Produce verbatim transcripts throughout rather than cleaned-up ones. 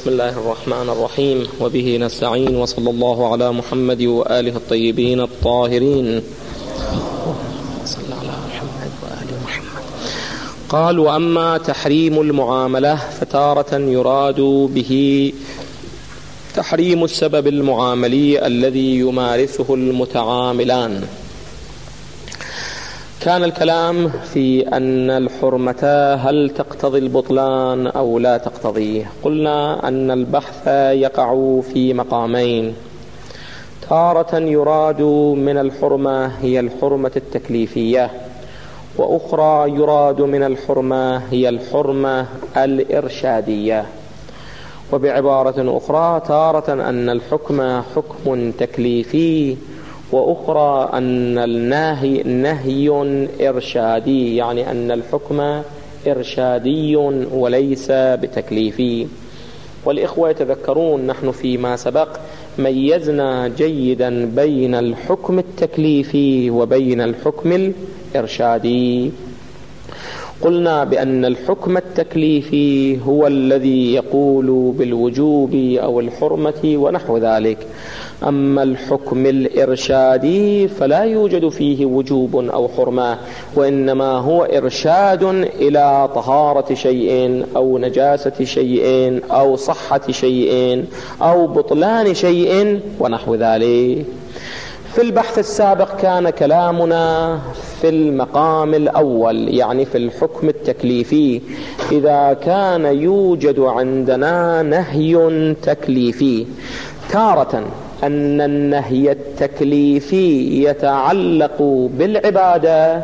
بسم الله الرحمن الرحيم، وبه نستعين، وصلى الله على محمد وآله الطيبين الطاهرين. صلى على محمد وآل محمد. قال: وأما تحريم المعاملة فتارة يراد به تحريم السبب المعاملي الذي يمارسه المتعاملان. كان الكلام في أن الحرمة هل تقتضي البطلان أو لا تقتضيه. قلنا أن البحث يقع في مقامين: تارة يراد من الحرمة هي الحرمة التكليفية، وأخرى يراد من الحرمة هي الحرمة الإرشادية. وبعبارة أخرى، تارة أن الحكم حكم تكليفي، وأخرى أن النهي نهي إرشادي، يعني أن الحكم إرشادي وليس بتكليفي. والإخوة يتذكرون نحن فيما سبق ميزنا جيدا بين الحكم التكليفي وبين الحكم الإرشادي. قلنا بأن الحكم التكليفي هو الذي يقول بالوجوب أو الحرمة ونحو ذلك، أما الحكم الإرشادي فلا يوجد فيه وجوب أو حرمة، وإنما هو إرشاد إلى طهارة شيء أو نجاسة شيء أو صحة شيء أو بطلان شيء ونحو ذلك. في البحث السابق كان كلامنا في المقام الأول، يعني في الحكم التكليفي، إذا كان يوجد عندنا نهي تكليفي، تارة أن النهي التكليفي يتعلق بالعبادة،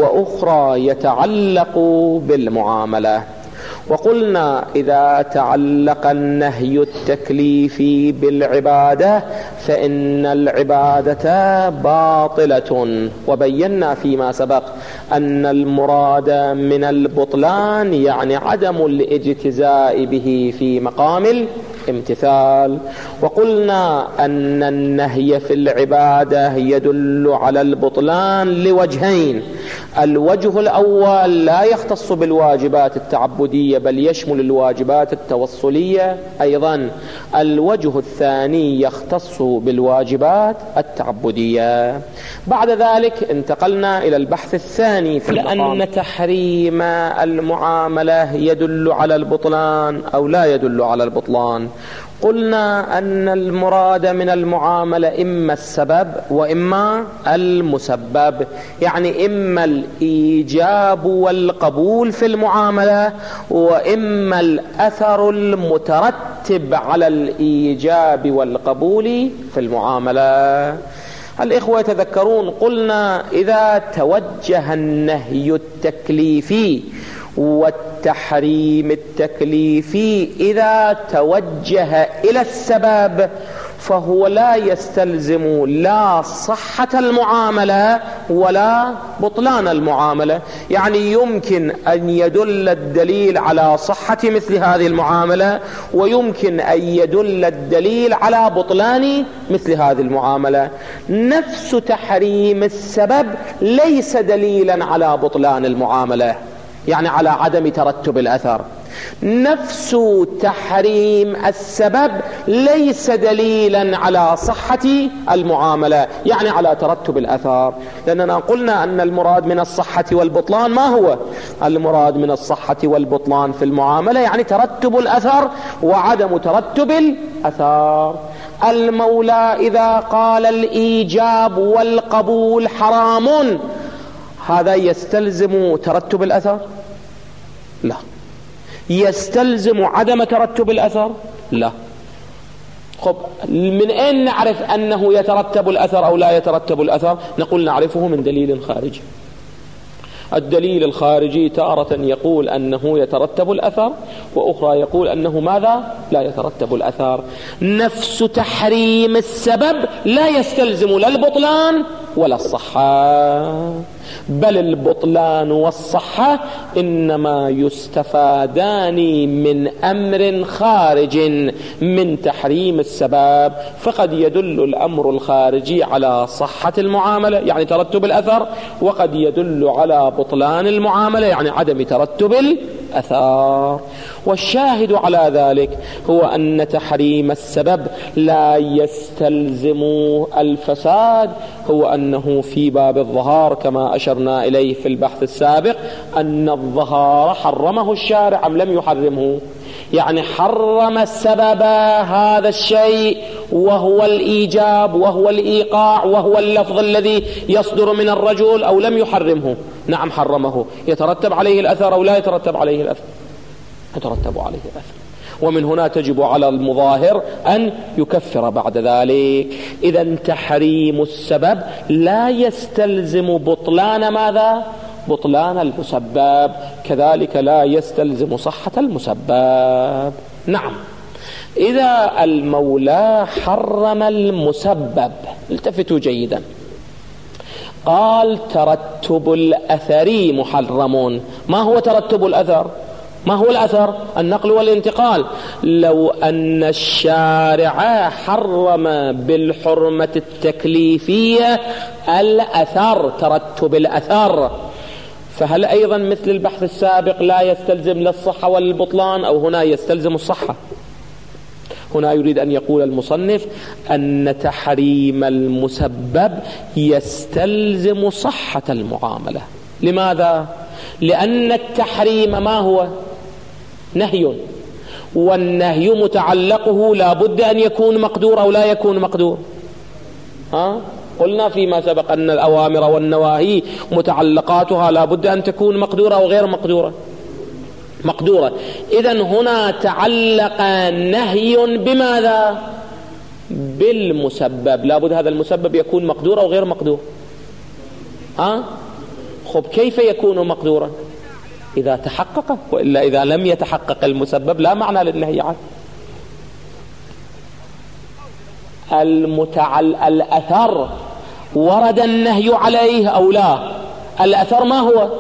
وأخرى يتعلق بالمعاملة. وقلنا إذا تعلق النهي التكليفي بالعبادة فإن العبادة باطلة، وبينا فيما سبق أن المراد من البطلان يعني عدم الاجتزاء به في مقام الامتثال. وقلنا أن النهي في العبادة يدل على البطلان لوجهين: الوجه الأول لا يختص بالواجبات التعبدية بل يشمل الواجبات التوصلية أيضا، الوجه الثاني يختص بالواجبات التعبدية. بعد ذلك انتقلنا إلى البحث الثاني في لأن تحريم المعاملة يدل على البطلان أو لا يدل على البطلان. قلنا أن المراد من المعاملة إما السبب وإما المسبب، يعني إما الإيجاب والقبول في المعاملة، وإما الأثر المترتب على الإيجاب والقبول في المعاملة. الإخوة يتذكرون قلنا إذا توجه النهي التكليفي والتحريم التكليفي إذا توجه إلى السبب فهو لا يستلزم لا صحة المعاملة ولا بطلان المعاملة. يعني يمكن أن يدل الدليل على صحة مثل هذه المعاملة، ويمكن أن يدل الدليل على بطلان مثل هذه المعاملة. نفس تحريم السبب ليس دليلا على بطلان المعاملة، يعني على عدم ترتب الأثر. نفس تحريم السبب ليس دليلا على صحة المعاملة، يعني على ترتب الأثر. لأننا قلنا أن المراد من الصحة والبطلان ما هو؟ المراد من الصحة والبطلان في المعاملة يعني ترتب الأثر وعدم ترتب الأثر. المولى إذا قال الإيجاب والقبول حرام، هذا يستلزم ترتب الأثر؟ لا. يستلزم عدم ترتب الأثر؟ لا. خب من أين نعرف أنه يترتب الأثر أو لا يترتب الأثر؟ نقول نعرفه من دليل خارجي. الدليل الخارجي تارة يقول أنه يترتب الأثر، وأخرى يقول أنه ماذا؟ لا يترتب الأثر. نفس تحريم السبب لا يستلزم لا البطلان ولا الصحة، بل البطلان والصحة إنما يستفادان من أمر خارج من تحريم السبب. فقد يدل الأمر الخارجي على صحة المعاملة يعني ترتب الأثر، وقد يدل على بطلان المعاملة يعني عدم ترتب بالأثار. والشاهد على ذلك هو أن تحريم السبب لا يستلزم الفساد، هو أنه في باب الظهار كما أشرنا إليه في البحث السابق أن الظهار حرمه الشارع أم لم يحرمه؟ يعني حرم السبب هذا الشيء وهو الإيجاب وهو الإيقاع وهو اللفظ الذي يصدر من الرجل، أو لم يحرمه؟ نعم حرمه. يترتب عليه الأثر أو لا يترتب عليه الأثر؟ يترتب عليه الأثر. ومن هنا تجب على المظاهر أن يكفر بعد ذلك. إذا تحريم السبب لا يستلزم بطلان ماذا؟ بطلان المسبب، كذلك لا يستلزم صحة المسبب. نعم، إذا المولى حرم المسبب، التفتوا جيدا، قال ترتب الأثر محرم. ما هو ترتب الأثر؟ ما هو الأثر؟ النقل والانتقال. لو أن الشارع حرم بالحرمة التكليفية الأثر، ترتب الأثر، فهل أيضا مثل البحث السابق لا يستلزم للصحة والبطلان، أو هنا يستلزم الصحة؟ هنا يريد أن يقول المصنف أن تحريم المسبب يستلزم صحة المعاملة. لماذا؟ لأن التحريم ما هو؟ نهي، والنهي متعلقه لا بد أن يكون مقدور أو لا يكون مقدور. ها؟ قلنا فيما سبق أن الأوامر والنواهي متعلقاتها لا بد أن تكون مقدورة أو غير مقدورة؟ مقدورة. إذن هنا تعلق نهي بماذا؟ بالمسبب، لا بد هذا المسبب يكون مقدور أو غير مقدور. ها؟ خب كيف يكون مقدورا؟ إذا تحقق، وإلا إذا لم يتحقق المسبب لا معنى للنهي عنه. المتعل الأثر ورد النهي عليه أو لا؟ الأثر ما هو؟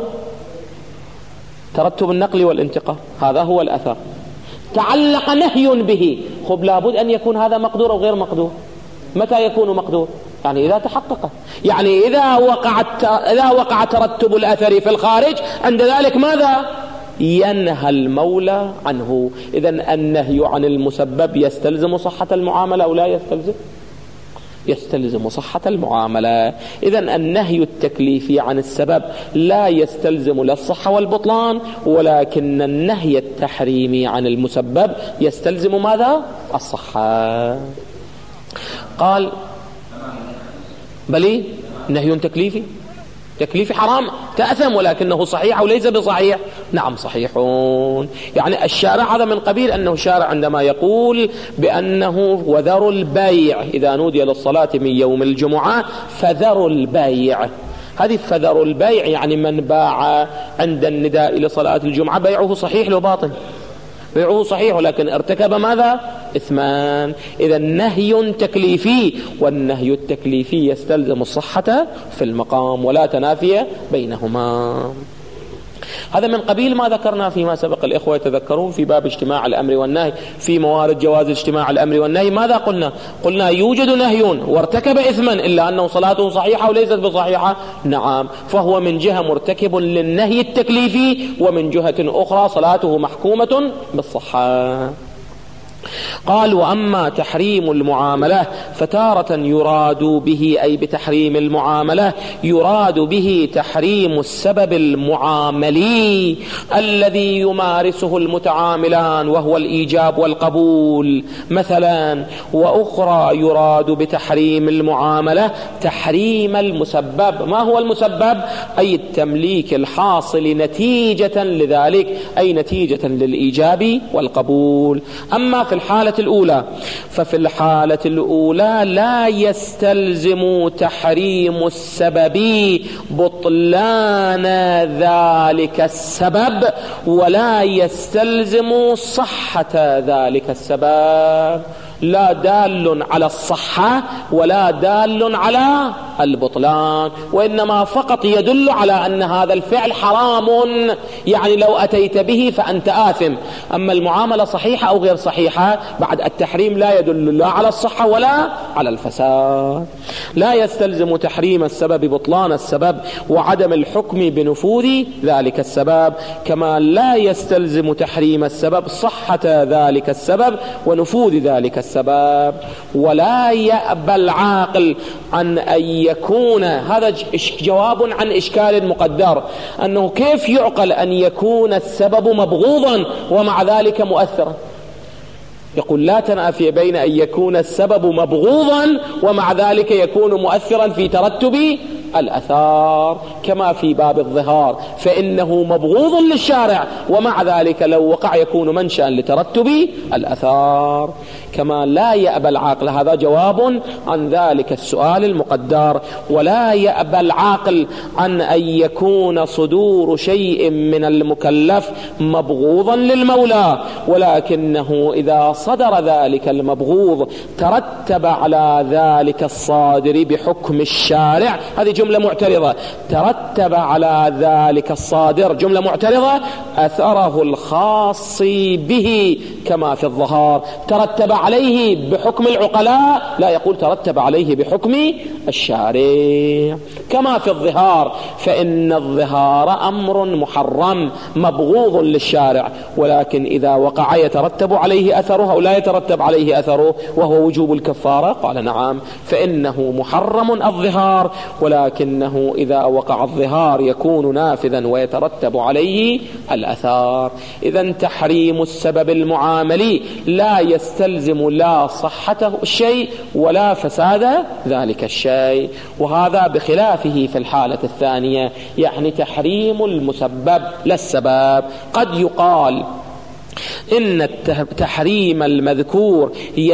ترتب النقل والانتقال، هذا هو الأثر. تعلق نهي به، خب لابد أن يكون هذا مقدور أو غير مقدور. متى يكون مقدور؟ يعني إذا تحقق، يعني إذا وقعت إذا وقع ترتب الأثر في الخارج، عند ذلك ماذا؟ ينهى المولى عنه. إذن النهي عن المسبب يستلزم صحة المعاملة أو لا يستلزم؟ يستلزم صحة المعاملة. إذن النهي التكليفي عن السبب لا يستلزم لا الصحة والبطلان، ولكن النهي التحريمي عن المسبب يستلزم ماذا؟ الصحة. قال بلي نهي تكليفي، تكليفي حرام تأثم، ولكنه صحيح أو ليس بصحيح؟ نعم صحيحون. يعني الشارع هذا من قبيل أنه شارع عندما يقول بأنه وذروا البيع إذا نودي للصلاة من يوم الجمعة فذروا البيع. هذه فذروا البيع يعني من باع عند النداء لصلاة الجمعة بيعه صحيح لو باطل؟ بيعه صحيح، ولكن ارتكب ماذا؟ إثمان. إذا نهي تكليفي، والنهي التكليفي يستلزم الصحة في المقام ولا تنافي بينهما. هذا من قبيل ما ذكرنا فيما سبق. الإخوة يتذكرون في باب اجتماع الأمر والنهي، في موارد جواز اجتماع الأمر والنهي ماذا قلنا؟ قلنا يوجد نهي وارتكب إثما إلا أنه صلاته صحيحة وليست بصحيحة. نعم، فهو من جهة مرتكب للنهي التكليفي، ومن جهة أخرى صلاته محكومة بالصحة. قال وأما تحريم المعاملة فتارة يراد به، أي بتحريم المعاملة يراد به تحريم السبب المعاملي الذي يمارسه المتعاملان وهو الإيجاب والقبول مثلا. وأخرى يراد بتحريم المعاملة تحريم المسبب. ما هو المسبب؟ أي التمليك الحاصل نتيجة لذلك، أي نتيجة للإيجاب والقبول. أما في الحالة الأولى ففي الحالة الأولى لا يستلزم تحريم السبب بطلان ذلك السبب، ولا يستلزم صحة ذلك السبب. لا دال على الصحة ولا دال على البطلان، وإنما فقط يدل على أن هذا الفعل حرام، يعني لو أتيت به فأنت آثم. أما المعاملة صحيحة أو غير صحيحة، بعد التحريم لا يدل لا على الصحة ولا على الفساد. لا يستلزم تحريم السبب بطلان السبب وعدم الحكم بنفوذ ذلك السبب، كما لا يستلزم تحريم السبب صحة ذلك السبب ونفوذ ذلك السبب. ولا يأبى العاقل عن أن يكون، هذا جواب عن إشكال مقدر، أنه كيف يعقل أن يكون السبب مبغوضا ومع ذلك مؤثرا؟ يقول لا تنافي بين أن يكون السبب مبغوضا ومع ذلك يكون مؤثرا في ترتب الأثار، كما في باب الظهار فإنه مبغوض للشارع ومع ذلك لو وقع يكون منشأ لترتب الأثار. كما لا يأبى العاقل، هذا جواب عن ذلك السؤال المقدر. ولا يأبى العاقل عن أن يكون صدور شيء من المكلف مبغوضا للمولى، ولكنه إذا صدر ذلك المبغوض ترتب على ذلك الصادر بحكم الشارع، هذه جملة معترضة، ترتب على ذلك الصادر جملة معترضة أثره الخاص به، كما في الظهار ترتب عليه بحكم العقلاء، لا يقول ترتب عليه بحكم الشارع. كما في الظهار، فإن الظهار أمر محرم مبغوض للشارع، ولكن إذا وقع يترتب عليه أثره أو لا يترتب عليه أثره وهو وجوب الكفارة، قال نعم فإنه محرم الظهار، ولكنه إذا وقع الظهار يكون نافذا ويترتب عليه الأثار. إذن تحريم السبب المعاملي لا يستلزم لا صحته الشيء ولا فساد ذلك الشيء، وهذا بخلافه في الحالة الثانية، يعني تحريم المسبب لا السبب. قد يقال إن التحريم المذكور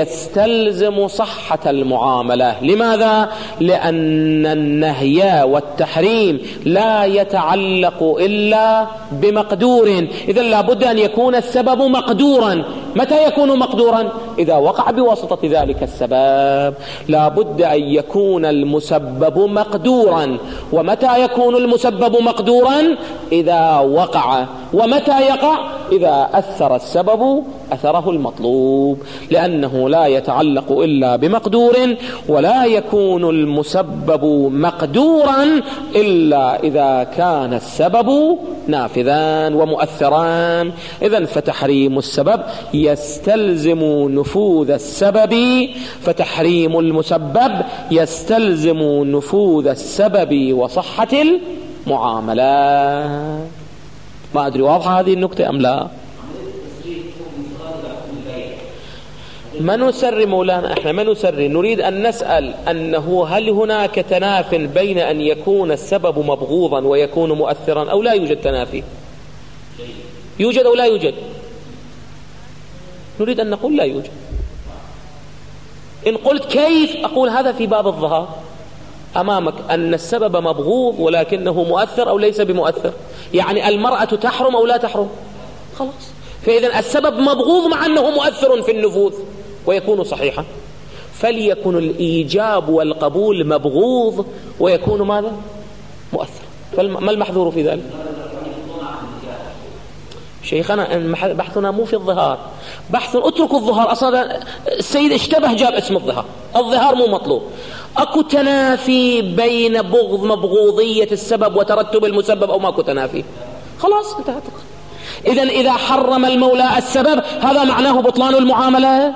يستلزم صحة المعاملة. لماذا؟ لأن النهي والتحريم لا يتعلق إلا بمقدور، إذا لابد أن يكون السبب مقدورا. متى يكون مقدورا؟ إذا وقع بواسطة ذلك السبب. لابد أن يكون المسبب مقدورا. ومتى يكون المسبب مقدورا؟ إذا وقع. ومتى يقع؟ إذا أثر السبب أثره المطلوب، لأنه لا يتعلق إلا بمقدور، ولا يكون المسبب مقدورا إلا إذا كان السبب نافذا ومؤثرا. إذن فتحريم السبب يستلزم نفوذ السبب، فتحريم المسبب يستلزم نفوذ السبب وصحة المعاملة. ما أدري واضحة هذه النكتة أم لا؟ ما نسري مولانا، احنا ما نسري، نريد أن نسأل أنه هل هناك تناف بين أن يكون السبب مبغوضا ويكون مؤثرا أو لا يوجد تنافي؟ يوجد أو لا يوجد؟ نريد أن نقول لا يوجد. إن قلت كيف، أقول هذا في باب الظهار، أمامك أن السبب مبغوض ولكنه مؤثر أو ليس بمؤثر، يعني المرأة تحرم أو لا تحرم، خلاص. فإذا السبب مبغوض مع أنه مؤثر في النفوذ ويكون صحيحا، فليكن الإيجاب والقبول مبغوض ويكون ماذا؟ مؤثر. فما المحذور في ذلك؟ شيخنا بحثنا مو في الظهار، بحث اتركوا الظهار، أصلا السيد اشتبه جاب اسم الظهار، الظهار مو مطلوب. أكو تنافي بين بغض مبغوضية السبب وترتب المسبب أو ماكو تنافي؟ خلاص انتهت. إذن إذا حرم المولى السبب هذا معناه بطلان المعاملة؟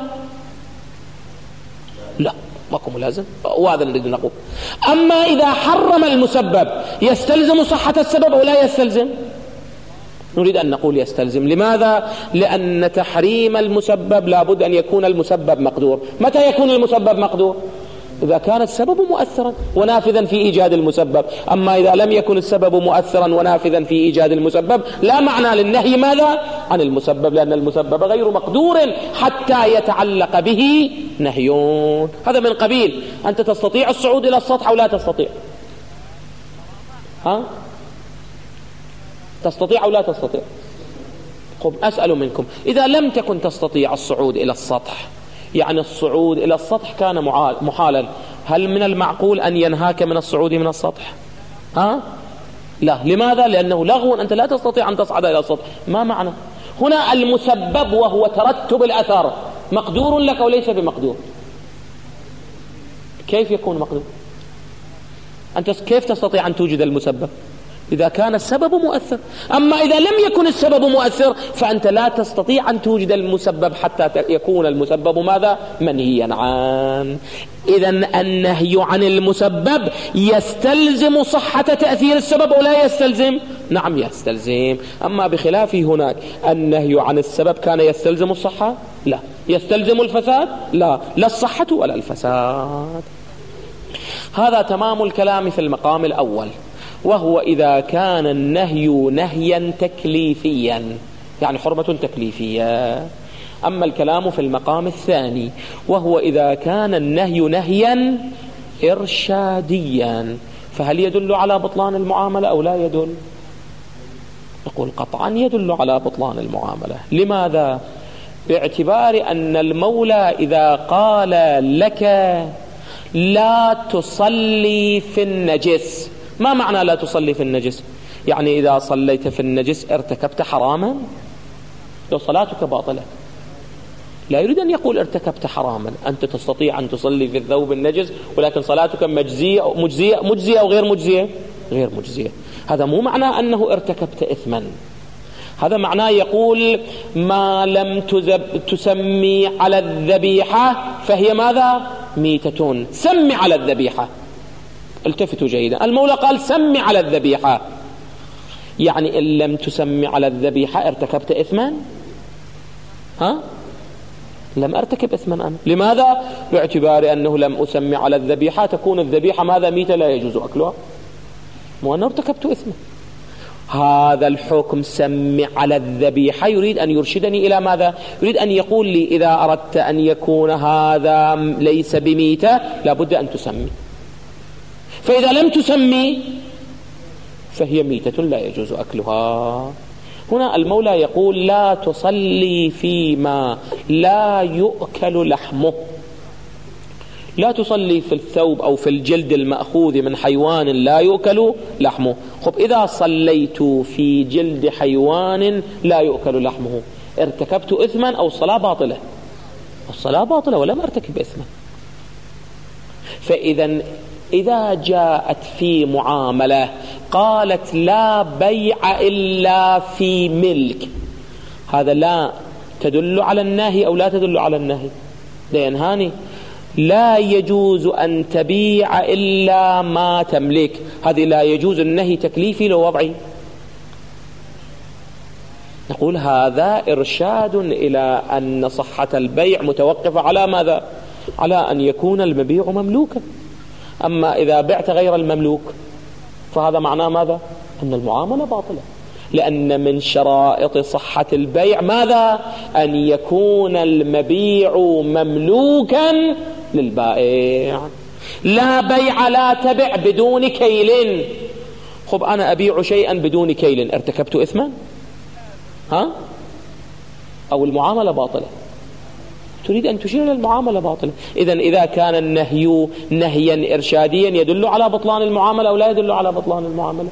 لا، ماكو ملازم، وهذا نريد نقول. أما إذا حرم المسبب يستلزم صحة السبب أو لا يستلزم؟ نريد أن نقول يستلزم. لماذا؟ لأن تحريم المسبب لابد أن يكون المسبب مقدور. متى يكون المسبب مقدور؟ إذا كان السبب مؤثرا ونافذا في إيجاد المسبب. أما إذا لم يكن السبب مؤثرا ونافذا في إيجاد المسبب لا معنى للنهي ماذا؟ عن المسبب، لأن المسبب غير مقدور حتى يتعلق به نهي. هذا من قبيل أنت تستطيع الصعود إلى السطح أو لا تستطيع؟ ها؟ تستطيع أو لا تستطيع؟ قم أسأل منكم، إذا لم تكن تستطيع الصعود إلى السطح، يعني الصعود إلى السطح كان محالا، هل من المعقول أن ينهاك من الصعود من السطح؟ ها؟ لا. لماذا؟ لأنه لغو، أنت لا تستطيع أن تصعد إلى السطح. ما معنى؟ هنا المسبب وهو ترتب الأثر مقدور لك وليس بمقدور. كيف يكون مقدور؟ أنت كيف تستطيع أن توجد المسبب؟ إذا كان السبب مؤثر. أما إذا لم يكن السبب مؤثر فأنت لا تستطيع أن توجد المسبب حتى يكون المسبب ماذا؟ منهيا عنه. إذن النهي عن المسبب يستلزم صحة تأثير السبب ولا يستلزم؟ نعم يستلزم. أما بخلاف هناك النهي عن السبب كان يستلزم الصحة؟ لا. يستلزم الفساد؟ لا. لا الصحة ولا الفساد. هذا تمام الكلام في المقام الأول، وهو إذا كان النهي نهيا تكليفيا، يعني حرمة تكليفية. أما الكلام في المقام الثاني وهو إذا كان النهي نهيا إرشاديا، فهل يدل على بطلان المعاملة أو لا يدل؟ نقول قطعا يدل على بطلان المعاملة. لماذا؟ باعتبار أن المولى إذا قال لك لا تصلي في النجس، ما معنى لا تصلي في النجس؟ يعني إذا صليت في النجس ارتكبت حراما، لو صلاتك باطلة. لا يريد أن يقول ارتكبت حراما، أنت تستطيع أن تصلي في الثوب النجس ولكن صلاتك مجزية أو مجزية مجزية أو غير مجزية غير مجزية. هذا مو معناه أنه ارتكبت إثما، هذا معناه يقول ما لم تسمي على الذبيحة فهي ماذا؟ ميتة. سمي على الذبيحة. التفتوا جيدا، المولى قال سمي على الذبيحة، يعني إن لم تسمي على الذبيحة ارتكبت إثما؟ ها؟ لم أرتكب إثما أنا. لماذا؟ باعتبار أنه لم أسمي على الذبيحة، تكون الذبيحة ماذا؟ ميتة لا يجوز أكلها، مو أنا ارتكبت إثما. هذا الحكم سمي على الذبيحة يريد أن يرشدني إلى ماذا؟ يريد أن يقول لي إذا أردت أن يكون هذا ليس بميتة لابد أن تسمي، فإذا لم تسمي فهي ميتة لا يجوز أكلها. هنا المولى يقول لا تصلي فيما لا يؤكل لحمه، لا تصلي في الثوب أو في الجلد المأخوذ من حيوان لا يؤكل لحمه. خب إذا صليت في جلد حيوان لا يؤكل لحمه ارتكبت إثما أو الصلاة باطلة؟ الصلاة باطلة ولم أرتكب إثما. فإذا إذا جاءت في معاملة قالت لا بيع إلا في ملك، هذا لا تدل على النهي أو لا تدل على النهي؟ ده ينهاني لا يجوز أن تبيع إلا ما تملك، هذه لا يجوز، النهي تكليفي لو وضعي. نقول هذا إرشاد إلى أن صحة البيع متوقفة على ماذا؟ على أن يكون المبيع مملوكا. أما إذا بعت غير المملوك فهذا معناه ماذا؟ أن المعاملة باطلة، لأن من شرائط صحة البيع ماذا؟ أن يكون المبيع مملوكا للبائع. لا بيع لا تبع بدون كيل. خب أنا أبيع شيئا بدون كيل ارتكبت إثما؟ ها؟ أو المعاملة باطلة؟ تريد أن تشير إلى المعاملة باطلة. إذن إذا كان النهي نهيا إرشاديا يدل على بطلان المعاملة أو لا يدل على بطلان المعاملة؟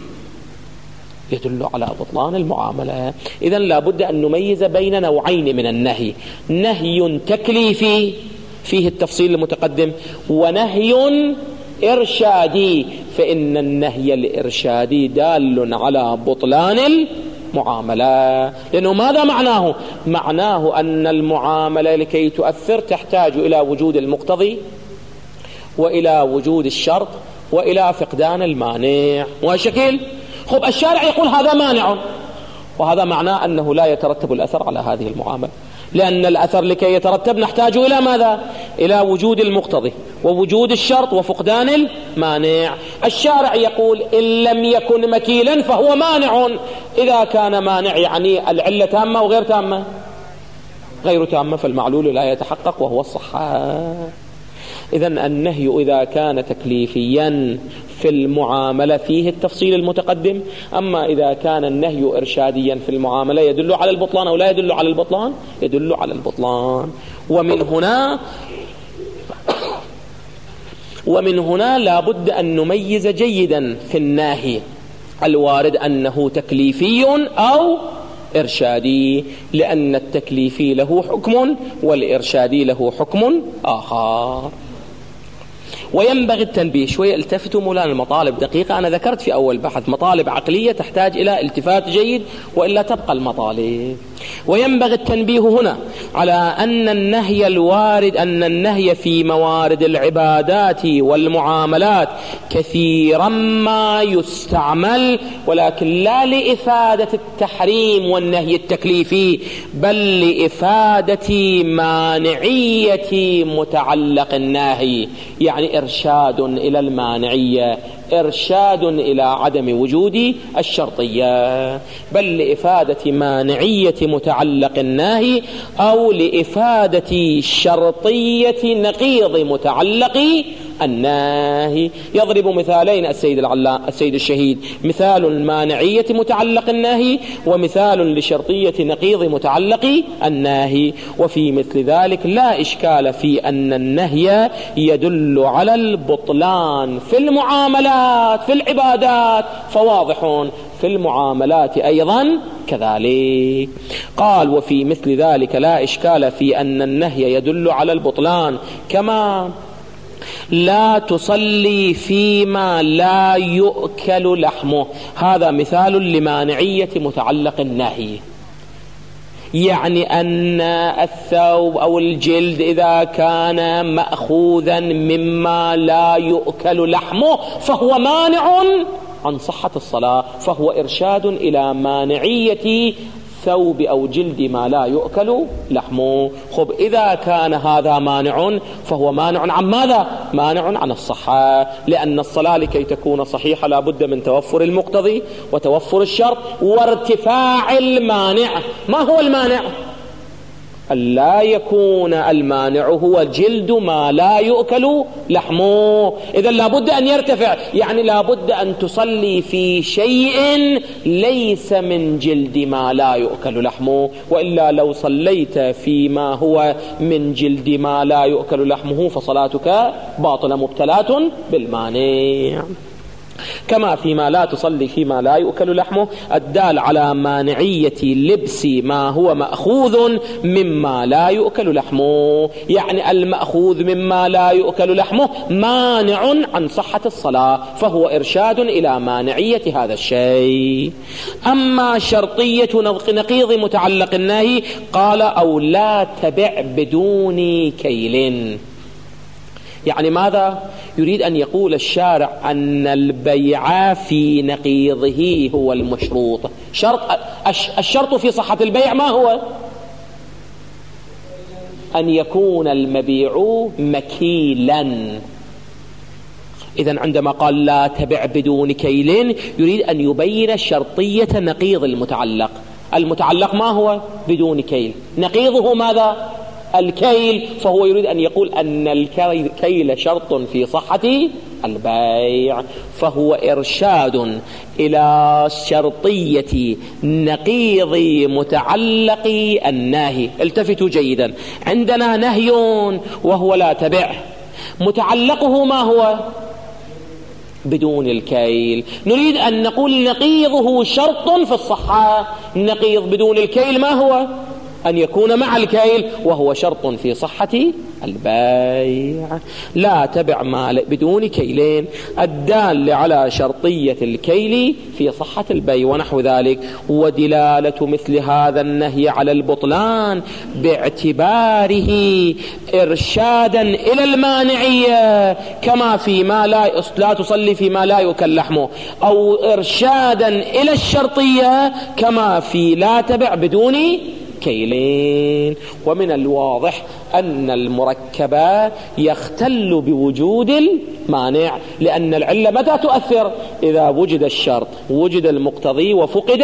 يدل على بطلان المعاملة. إذن لابد أن نميز بين نوعين من النهي، نهي تكليفي فيه التفصيل المتقدم، ونهي إرشادي. فإن النهي الإرشادي دال على بطلان المعاملة، لأنه ماذا معناه؟ معناه أن المعاملة لكي تؤثر تحتاج إلى وجود المقتضي وإلى وجود الشرط وإلى فقدان المانع وشكل. خب الشارع يقول هذا مانع، وهذا معناه أنه لا يترتب الأثر على هذه المعاملة، لأن الأثر لكي يترتب نحتاج إلى ماذا؟ إلى وجود المقتضي ووجود الشرط وفقدان المانع. الشارع يقول إن لم يكن مكيلا فهو مانع. إذا كان مانع يعني العلة تامة وغير تامة؟ غير تامة، فالمعلول لا يتحقق وهو الصحة. إذن النهي إذا كان تكليفيا في المعاملة فيه التفصيل المتقدم، أما إذا كان النهي إرشاديا في المعاملة يدل على البطلان أو لا يدل على البطلان؟ يدل على البطلان. ومن هنا ومن هنا لا بد أن نميز جيدا في الناهي الوارد أنه تكليفي أو إرشادي، لأن التكليفي له حكم والإرشادي له حكم آخر. وينبغي التنبيه شوية، التفتوا مولانا المطالب دقيقة، أنا ذكرت في أول بحث مطالب عقلية تحتاج إلى التفات جيد وإلا تبقى المطالب. وينبغي التنبيه هنا على أن النهي الوارد أن النهي في موارد العبادات والمعاملات كثيرا ما يستعمل، ولكن لا لإفادة التحريم والنهي التكليفي، بل لإفادة مانعية متعلق الناهي، يعني إرشاد إلى المانعية، إرشاد إلى عدم وجود الشرطية، بل لإفادة مانعية متعلق الناهي أو لإفادة شرطية نقيض متعلق الناهي. يضرب مثالين السيد العلام السيد الشهيد، مثال المانعية متعلق الناهي ومثال لشرطية نقيض متعلق الناهي. وفي مثل ذلك لا إشكال في أن النهي يدل على البطلان في المعاملات في العبادات، فواضح في المعاملات أيضا كذلك. قال وفي مثل ذلك لا إشكال في أن النهي يدل على البطلان، كما لا تصلي فيما لا يؤكل لحمه، هذا مثال لمانعية متعلق النهي، يعني أن الثوب أو الجلد إذا كان مأخوذا مما لا يؤكل لحمه فهو مانع عن صحة الصلاة، فهو إرشاد إلى مانعية ثوب أو جلد ما لا يؤكل لحمه. خب إذا كان هذا مانع فهو مانع عن ماذا؟ مانع عن الصحة، لأن الصلاة لكي تكون صحيحة لا بد من توفر المقتضي وتوفر الشرط وارتفاع المانع. ما هو المانع؟ ألا يكون المانع هو جلد ما لا يؤكل لحمه، إذا لابد أن يرتفع، يعني لابد أن تصلي في شيء ليس من جلد ما لا يؤكل لحمه، وإلا لو صليت فيما هو من جلد ما لا يؤكل لحمه فصلاتك باطلة مبتلات بالمانع. كما فيما لا تصلي فيما لا يؤكل لحمه الدال على مانعية لبس ما هو مأخوذ مما لا يؤكل لحمه، يعني المأخوذ مما لا يؤكل لحمه مانع عن صحة الصلاة، فهو إرشاد إلى مانعية هذا الشيء. أما شرطية نقيض متعلق النهي قال أو لا تبع بدون كيل، يعني ماذا يريد أن يقول الشارع؟ أن البيع في نقيضه هو المشروط. شرط الشرط في صحة البيع ما هو؟ أن يكون المبيع مكيلا. إذن عندما قال لا تبع بدون كيل يريد أن يبين شرطية نقيض المتعلق. المتعلق ما هو؟ بدون كيل. نقيضه ماذا؟ الكيل. فهو يريد أن يقول أن الكيل شرط في صحة البيع، فهو إرشاد إلى شرطية نقيض متعلق الناهي. التفتوا جيدا، عندنا نهي وهو لا تبع، متعلقه ما هو؟ بدون الكيل. نريد أن نقول نقيضه شرط في الصحة. نقيض بدون الكيل ما هو؟ أن يكون مع الكيل، وهو شرط في صحة البيع. لا تبع ما بدون كيلين الدال على شرطية الكيل في صحة البيع ونحو ذلك. ودلالة مثل هذا النهي على البطلان باعتباره إرشادا إلى المانعية، كما في ما لا لا تصلي فيما لا يؤكل لحمه، أو إرشادا إلى الشرطية كما في لا تبع بدون كيلين. ومن الواضح أن المركب يختل بوجود المانع، لأن العلة متى تؤثر؟ إذا وجد الشرط وجد المقتضي وفقد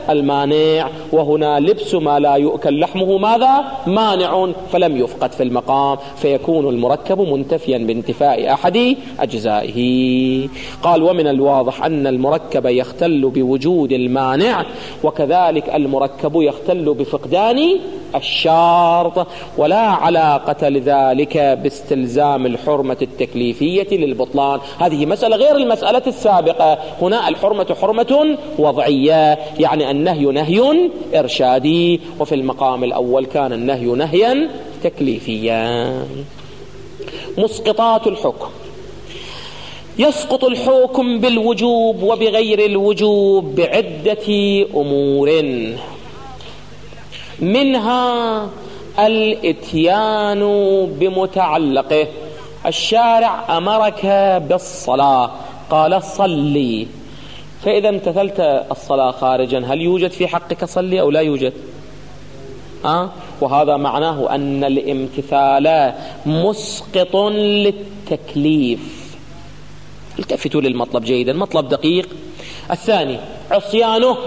المانع، وهنا لبس ما لا يؤكل لحمه ماذا؟ مانع، فلم يفقد في المقام، فيكون المركب منتفيا بانتفاء أحد أجزائه. قال ومن الواضح أن المركب يختل بوجود المانع، وكذلك المركب يختل بفقدان الشرط، ولا علاقة لذلك باستلزام الحرمة التكليفية للبطلان. هذه مسألة غير المسألة السابقة. هنا الحرمة حرمة وضعية، يعني النهي نهي إرشادي، وفي المقام الأول كان النهي نهيا تكليفيا. مسقطات الحكم: يسقط الحكم بالوجوب وبغير الوجوب بعدة أمور، منها الاتيان بمتعلقه. الشارع أمرك بالصلاة، قال صلي، فإذا امتثلت الصلاة خارجا، هل يوجد في حقك صلي أو لا يوجد؟ أه؟ وهذا معناه أن الامتثال مسقط للتكليف. التفتوا للمطلب جيدا، مطلب دقيق. الثاني عصيانه: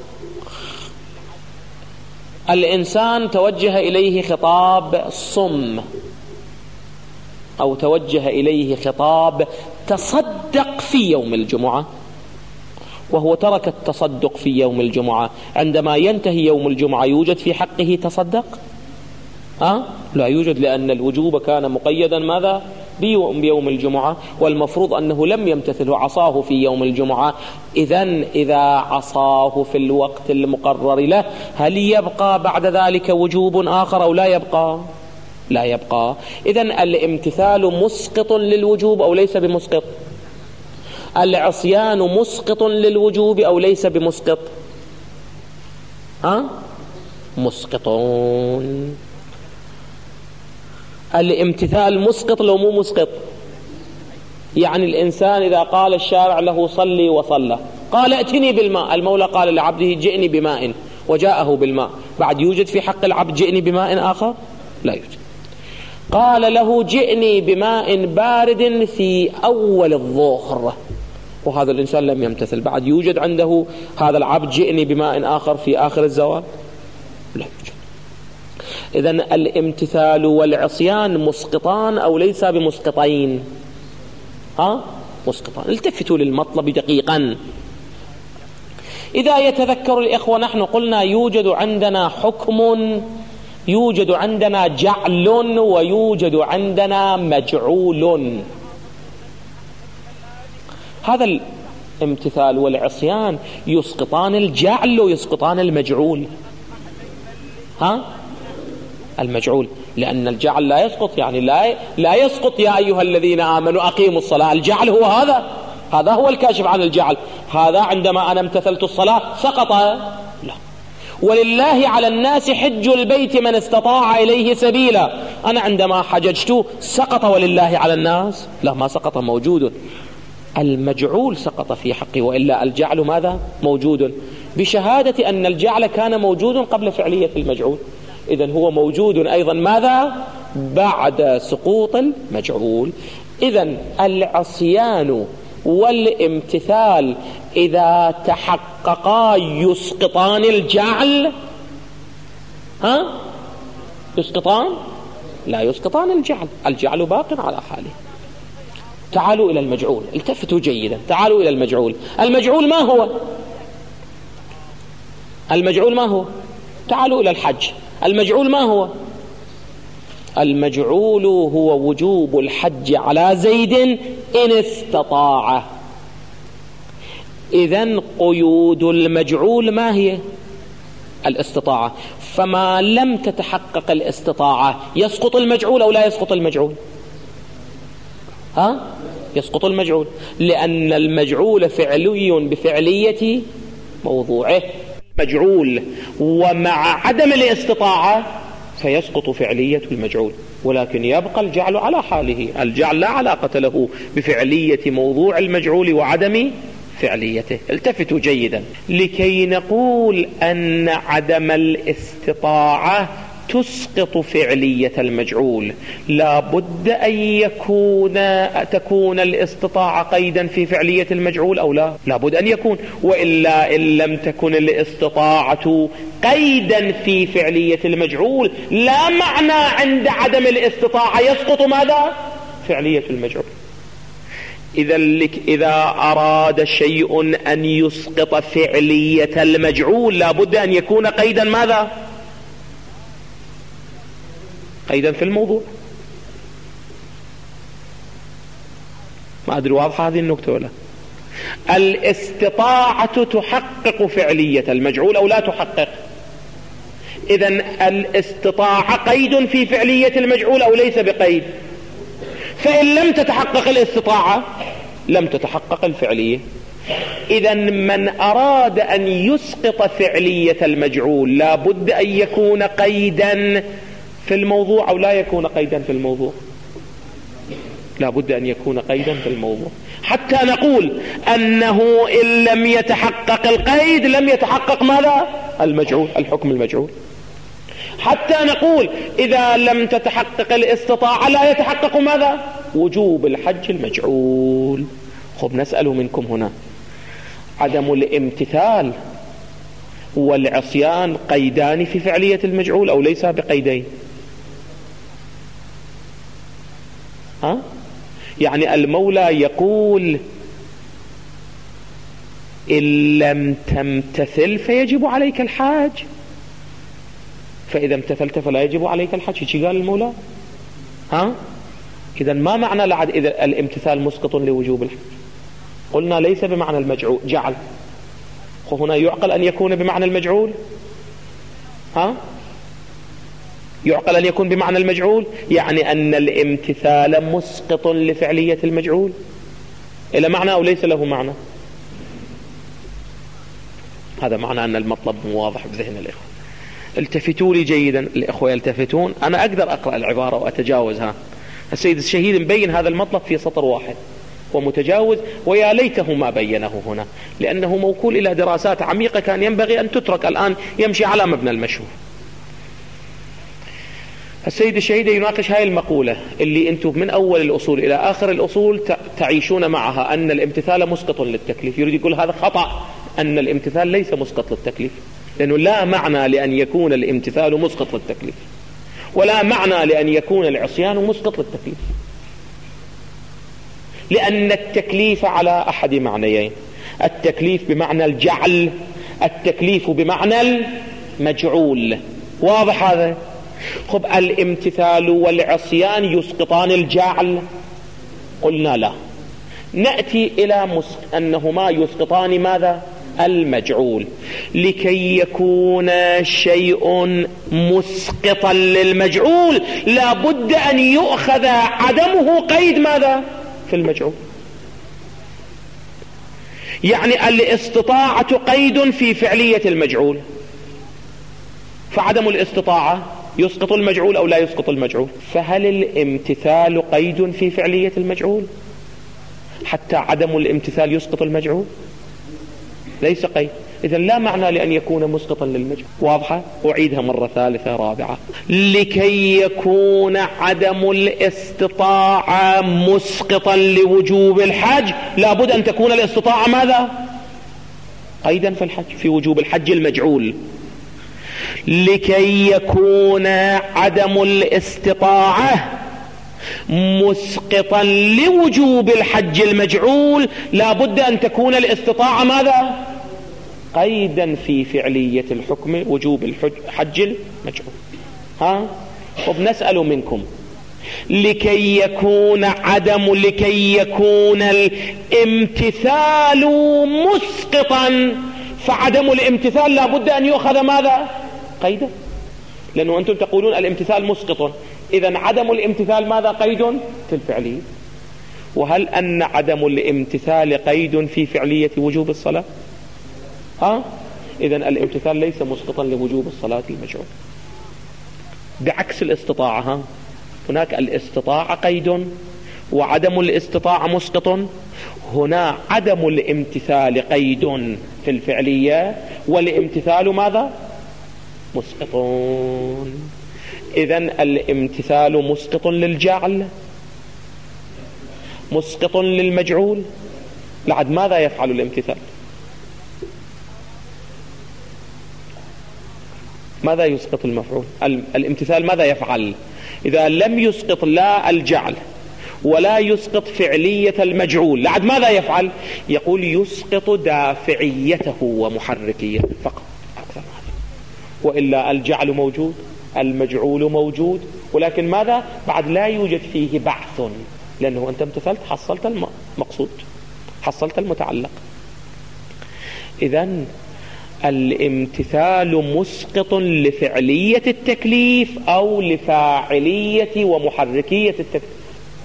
الإنسان توجه إليه خطاب صم، أو توجه إليه خطاب تصدق في يوم الجمعة، وهو ترك التصدق في يوم الجمعة، عندما ينتهي يوم الجمعة يوجد في حقه تصدق؟ أه؟ لا يوجد، لأن الوجوب كان مقيدا ماذا؟ بيوم الجمعة، والمفروض أنه لم يمتثل، عصاه في يوم الجمعة. إذن إذا عصاه في الوقت المقرر له، هل يبقى بعد ذلك وجوب آخر أو لا يبقى؟ لا يبقى. إذن الامتثال مسقط للوجوب أو ليس بمسقط؟ العصيان مسقط للوجوب أو ليس بمسقط؟ ها؟ مسقطون. الامتثال مسقط لو مو مسقط؟ يعني الإنسان إذا قال الشارع له صلي وصلى، قال ائتني بالماء، المولى قال لعبده جئني بماء وجاءه بالماء، بعد يوجد في حق العبد جئني بماء آخر؟ لا يوجد. قال له جئني بماء بارد في أول الظهر، وهذا الإنسان لم يمتثل، بعد يوجد عنده هذا العبد جئني بماء آخر في آخر الزوال؟ لا يوجد. إذن الامتثال والعصيان مسقطان أو ليس بمسقطين؟ ها؟ مسقطان. التفتوا للمطلب دقيقا. إذا يتذكر الإخوة، نحن قلنا يوجد عندنا حكم، يوجد عندنا جعل، ويوجد عندنا مجعول. هذا الامتثال والعصيان يسقطان الجعل ويسقطان المجعول. ها؟ المجعول، لأن الجعل لا يسقط، يعني لا لا يسقط يا أيها الذين آمنوا أقيموا الصلاة. الجعل هو هذا، هذا هو الكاشف عن الجعل. هذا عندما أنا امتثلت الصلاة سقط؟ لا. ولله على الناس حج البيت من استطاع إليه سبيلا. أنا عندما حججت سقط ولله على الناس؟ لا، ما سقط، موجود. المجعول سقط في حقه، وإلا الجعل ماذا؟ موجود، بشهادة أن الجعل كان موجود قبل فعلية المجعول. إذن هو موجود أيضا ماذا؟ بعد سقوط المجعول. إذن العصيان والامتثال إذا تحققا يسقطان الجعل؟ ها؟ يسقطان؟ لا يسقطان الجعل، الجعل باق على حاله. تعالوا إلى المجعول، التفتوا جيدا، تعالوا إلى المجعول. المجعول ما هو؟ المجعول ما هو؟ تعالوا إلى الحج. المجعول ما هو؟ المجعول هو وجوب الحج على زيد إن استطاع. إذن قيود المجعول ما هي؟ الاستطاعة. فما لم تتحقق الاستطاعة يسقط المجعول أو لا يسقط المجعول؟ ها؟ يسقط المجعول، لأن المجعول فعلي بفعلية موضوعه. مجعول ومع عدم الاستطاعة فيسقط فعلية المجعول، ولكن يبقى الجعل على حاله. الجعل لا علاقة له بفعلية موضوع المجعول وعدم فعليته. التفتوا جيدا. لكي نقول أن عدم الاستطاعة تسقط فعلية المجعول، لا بد أن يكون تكون الاستطاعة قيدا في فعلية المجعول أو لا؟ لا بد أن يكون، وإلا إن لم تكن الاستطاعة قيدا في فعلية المجعول لا معنى عند عدم الاستطاعة يسقط ماذا؟ فعلية المجعول. إذا إذا أراد شيء أن يسقط فعلية المجعول لا بد أن يكون قيدا ماذا؟ قيدا في الموضوع. ما أدري واضحة هذه النكتة ولا؟ الاستطاعة تحقق فعلية المجعول أو لا تحقق؟ إذا الاستطاعة قيد في فعلية المجعول أو ليس بقيد؟ فإن لم تتحقق الاستطاعة لم تتحقق الفعلية. إذا من أراد أن يسقط فعلية المجعول لا بد أن يكون قيدا في الموضوع أو لا يكون قيدا في الموضوع؟ لا بد أن يكون قيدا في الموضوع، حتى نقول أنه إن لم يتحقق القيد لم يتحقق ماذا؟ المجعول، الحكم المجعول. حتى نقول إذا لم تتحقق الاستطاعة لا يتحقق ماذا؟ وجوب الحج المجعول. خب نسأل منكم هنا، عدم الامتثال والعصيان قيدان في فعلية المجعول أو ليس بقيدين؟ ها؟ يعني المولى يقول إن لم تمتثل فيجب عليك الحج، فإذا امتثلت فلا يجب عليك الحج، ايش قال المولى؟ ها؟ إذا ما معنى لعد إذا الامتثال مسقط لوجوب الحج؟ قلنا ليس بمعنى المجعول جعل، هنا يعقل أن يكون بمعنى المجعول؟ ها؟ يعقل أن يكون بمعنى المجعول، يعني أن الامتثال مسقط لفعلية المجعول، إلى معنى أو ليس له معنى؟ هذا معنى أن المطلب واضح بذهن الإخوة. التفتوا لي جيدا الإخوة يلتفتون، أنا أقدر أقرأ العبارة وأتجاوزها. السيد الشهيد مبين هذا المطلب في سطر واحد ومتجاوز، ويا ليته ما بينه هنا، لأنه موكول إلى دراسات عميقة كان ينبغي أن تترك، الآن يمشي على مبنى المشهور. السيد الشهيد يناقش هاي المقولة اللي أنتم من أول الأصول إلى آخر الأصول تعيشون معها، أن الامتثال مسقط للتكليف. يريد يقول هذا خطأ، أن الامتثال ليس مسقط للتكليف، لأنه لا معنى لأن يكون الامتثال مسقط للتكليف، ولا معنى لأن يكون العصيان مسقط للتكليف، لأن التكليف على أحد معنيين، التكليف بمعنى الجعل، التكليف بمعنى المجعول. واضح هذا؟ خب الامتثال والعصيان يسقطان الجعل؟ قلنا لا. نأتي إلى مس... أنهما يسقطان ماذا؟ المجعول. لكي يكون شيء مسقطا للمجعول لا بد أن يؤخذ عدمه قيد ماذا؟ في المجعول. يعني الاستطاعة قيد في فعلية المجعول، فعدم الاستطاعة يسقط المجعول أو لا يسقط المجعول؟ فهل الامتثال قيد في فعلية المجعول حتى عدم الامتثال يسقط المجعول؟ ليس قيد. إذا لا معنى لأن يكون مسقطا للمجعول. واضحة؟ أعيدها مرة ثالثة رابعة. لكي يكون عدم الاستطاعة مسقطا لوجوب الحج لابد أن تكون الاستطاعة ماذا؟ قيدا في الحج، في وجوب الحج المجعول. لكي يكون عدم الاستطاعة مسقطا لوجوب الحج المجعول لابد أن تكون الاستطاعة ماذا؟ قيدا في فعلية الحكم وجوب الحج المجعول. ها؟ طب نسأل منكم، لكي يكون عدم لكي يكون الامتثال مسقطا فعدم الامتثال لابد أن يؤخذ ماذا؟ قيدا، لأنه أنتم تقولون الامتثال مسقط، إذن عدم الامتثال ماذا؟ قيد في الفعلية. وهل أن عدم الامتثال قيد في فعلية وجوب الصلاة؟ ها؟ إذن الامتثال ليس مسقطا لوجوب الصلاة المجعول، بعكس الاستطاعة. ها؟ هناك الاستطاعة قيد وعدم الاستطاعة مسقط، هنا عدم الامتثال قيد في الفعلية والامتثال ماذا؟ مسقطون. إذن الامتثال مسقط للجعل، مسقط للمجعول. لعد ماذا يفعل الامتثال؟ ماذا يسقط المفعول؟ الامتثال ماذا يفعل؟ إذا لم يسقط لا الجعل ولا يسقط فعلية المجعول، لعد ماذا يفعل؟ يقول يسقط دافعيته ومحركيته فقط، أكثر هذا. وإلا الجعل موجود، المجعول موجود، ولكن ماذا؟ بعد لا يوجد فيه بعث، لأنه أنت امتثلت، حصلت المقصود، حصلت المتعلق. إذن الامتثال مسقط لفعلية التكليف أو لفاعلية ومحركية التكليف.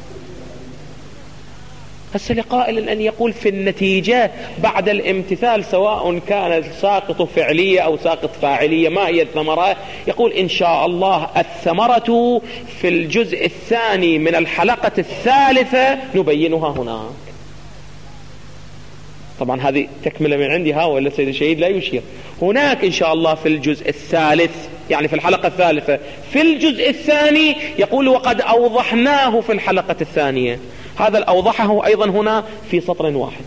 هسه لقائل أن يقول في النتيجة بعد الامتثال سواء كان ساقط فعلية أو ساقط فاعلية ما هي الثمرة؟ يقول إن شاء الله الثمرة في الجزء الثاني من الحلقة الثالثة نبينها هناك. طبعا هذه تكملة من عندي ها، ولا سيد الشهيد لا يشير. هناك إن شاء الله في الجزء الثالث، يعني في الحلقة الثالثة في الجزء الثاني، يقول وقد أوضحناه في الحلقة الثانية. هذا الأوضحه أيضا هنا في سطر واحد،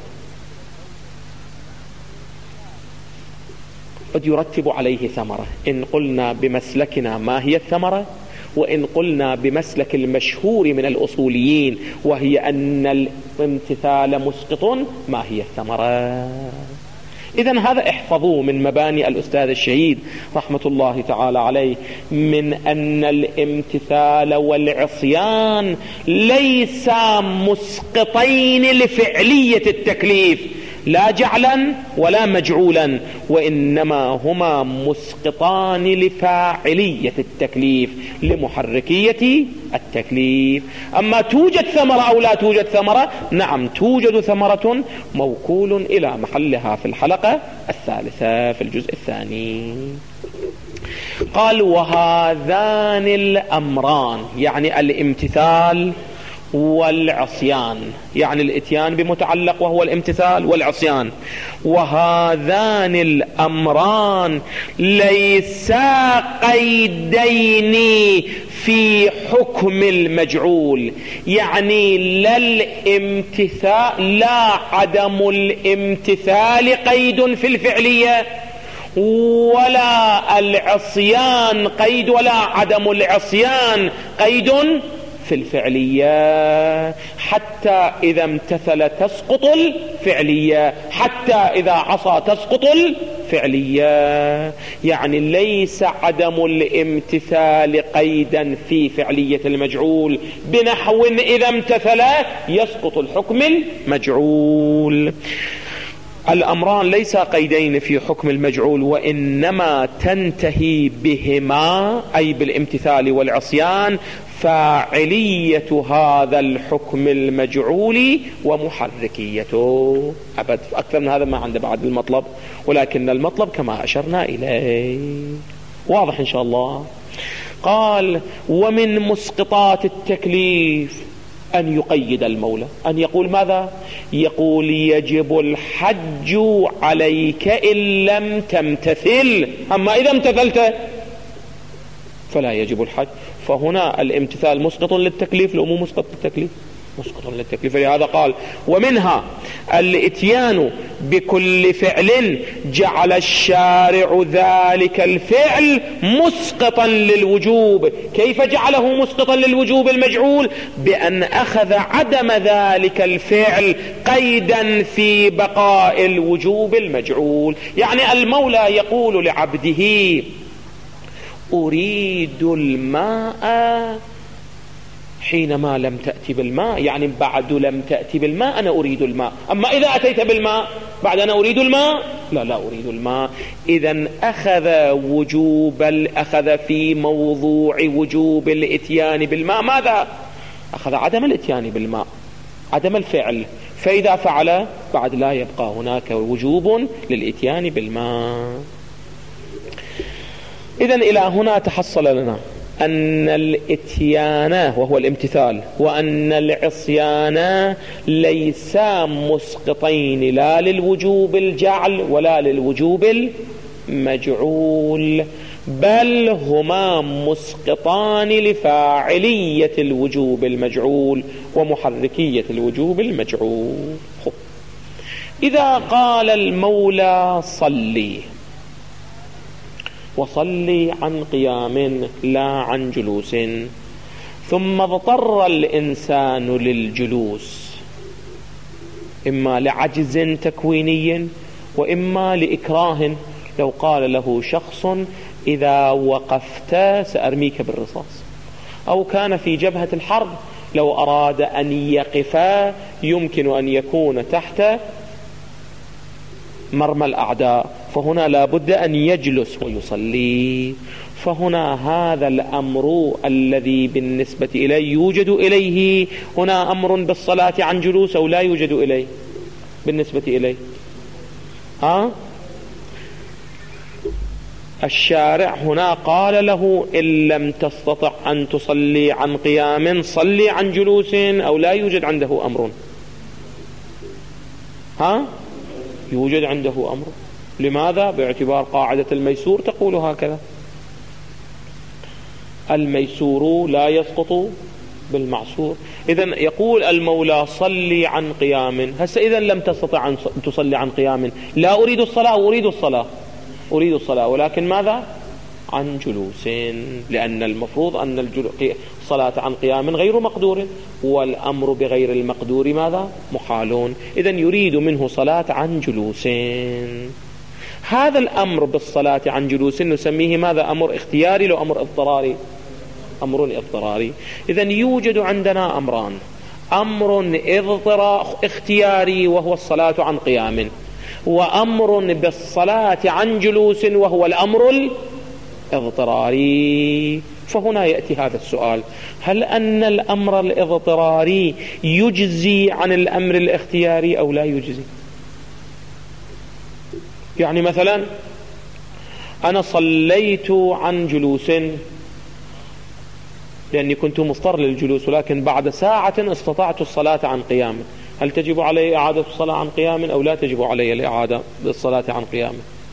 قد يرتب عليه ثمرة. إن قلنا بمسلكنا ما هي الثمرة، وإن قلنا بمسلك المشهور من الأصوليين وهي أن الامتثال مسقط، ما هي الثمرة. إذن هذا احفظوه من مباني الأستاذ الشهيد رحمة الله تعالى عليه، من أن الامتثال والعصيان ليس مسقطين لفعلية التكليف، لا جعلا ولا مجعولا، وإنما هما مسقطان لفاعلية التكليف، لمحركية التكليف. أما توجد ثمرة أو لا توجد ثمرة، نعم توجد ثمرة، موكول إلى محلها في الحلقة الثالثة في الجزء الثاني. قال وهذان الأمران، يعني الامتثال والعصيان، يعني الاتيان بمتعلق وهو الامتثال والعصيان، وهذان الأمران ليسا قيدين في حكم المجعول، يعني لا الامتثال لا عدم الامتثال قيد في الفعلية، ولا العصيان قيد، ولا عدم العصيان قيد في الفعلية. حتى إذا امتثل تسقط الفعلية، حتى إذا عصى تسقط الفعلية، يعني ليس عدم الامتثال قيدا في فعلية المجعول، بنحو إذا امتثل يسقط الحكم المجعول. الأمران ليس قيدين في حكم المجعول، وإنما تنتهي بهما أي بالامتثال والعصيان فاعلية هذا الحكم المجعول ومحركيته. أبد أكثر من هذا ما عنده بعد المطلب، ولكن المطلب كما أشرنا إليه واضح إن شاء الله. قال ومن مسقطات التكليف أن يقيد المولى، أن يقول ماذا؟ يقول يجب الحج عليك إن لم تمتثل، أما إذا امتثلت فلا يجب الحج. فهنا الامتثال مسقط للتكليف لو مو مسقط للتكليف؟ مسقط للتكليف. لهذا قال ومنها الاتيان بكل فعل جعل الشارع ذلك الفعل مسقطا للوجوب. كيف جعله مسقطا للوجوب المجعول؟ بأن أخذ عدم ذلك الفعل قيدا في بقاء الوجوب المجعول. يعني المولى يقول لعبده أريد الماء حينما لم تأتي بالماء، يعني بعد لم تأتي بالماء أنا أريد الماء، أما إذا أتيت بالماء بعد أنا أريد الماء لا لا أريد الماء. إذن أخذ وجوب أخذ في موضوع وجوب الاتيان بالماء ماذا؟ أخذ عدم الاتيان بالماء، عدم الفعل، فإذا فعل بعد لا يبقى هناك وجوب للاتيان بالماء. إذن إلى هنا تحصل لنا أن الاتيان وهو الامتثال وأن العصيان ليسا مسقطين لا للوجوب الجعل ولا للوجوب المجعول، بل هما مسقطان لفاعلية الوجوب المجعول ومحركية الوجوب المجعول. إذا قال المولى صلي، وصلي عن قيام لا عن جلوس، ثم اضطر الإنسان للجلوس إما لعجز تكويني وإما لإكراه. لو قال له شخص إذا وقفت سأرميك بالرصاص، أو كان في جبهة الحرب لو أراد أن يقف يمكن أن يكون تحت مرمى الأعداء، فهنا لا بد أن يجلس ويصلي. فهنا هذا الأمر الذي بالنسبة إليه يوجد إليه هنا أمر بالصلاة عن جلوس أو لا يوجد إليه بالنسبة إليه؟ ها؟ الشارع هنا قال له إن لم تستطع أن تصلي عن قيام صلي عن جلوس، أو لا يوجد عنده أمر؟ ها؟ يوجد عنده أمر. لماذا؟ باعتبار قاعدة الميسور تقول هكذا: الميسور لا يسقط بالمعسور. إذن يقول المولى صلي عن قيام. هسه إذن لم تستطع أن تصلي عن قيام، لا أريد الصلاة أريد الصلاة أريد الصلاة ولكن ماذا؟ عن جلوس، لأن المفروض أن الصلاة عن قيام غير مقدور، والأمر بغير المقدور ماذا؟ محال. إذن يريد منه صلاة عن جلوس. هذا الأمر بالصلاة عن جلوس نسميه ماذا؟ أمر اختياري لو أمر اضطراري؟ أمر اضطراري. إذن يوجد عندنا أمران: أمر اختياري وهو الصلاة عن قيام، وأمر بالصلاة عن جلوس وهو الأمر الاضطراري. فهنا يأتي هذا السؤال: هل أن الأمر الاضطراري يجزي عن الأمر الاختياري أو لا يجزي؟ يعني مثلا أنا صليت عن جلوس لأني كنت مضطر للجلوس، ولكن بعد ساعة استطعت الصلاة عن قيام، هل تجب علي إعادة الصلاة عن قيام أو لا تجب علي الإعادة بالصلاة عن قيام؟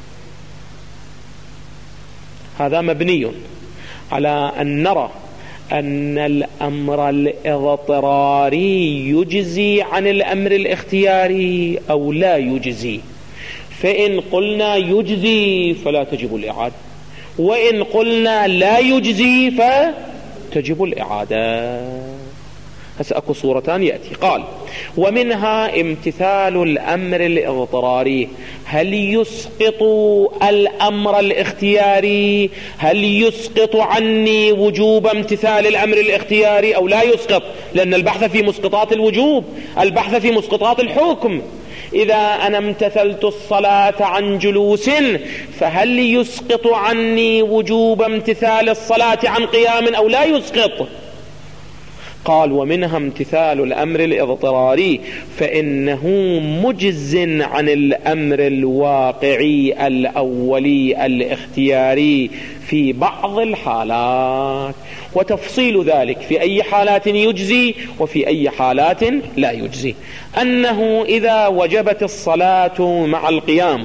هذا مبني على أن نرى أن الأمر الاضطراري يجزي عن الأمر الاختياري أو لا يجزي. فإن قلنا يجزي فلا تجب الإعادة، وإن قلنا لا يجزي فتجب الإعادة. هسه أكو صورتان يأتي. قال: ومنها امتثال الأمر الاضطراري. هل يسقط الأمر الاختياري؟ هل يسقط عني وجوب امتثال الأمر الاختياري أو لا يسقط؟ لأن البحث في مسقطات الوجوب، البحث في مسقطات الحكم. إذا أنا امتثلت الصلاة عن جلوس فهل يسقط عني وجوب امتثال الصلاة عن قيام أو لا يسقط؟ قال: ومنها امتثال الأمر الاضطراري، فإنه مجز عن الأمر الواقعي الأولي الاختياري في بعض الحالات، وتفصيل ذلك في أي حالات يجزي وفي أي حالات لا يجزي. أنه إذا وجبت الصلاة مع القيام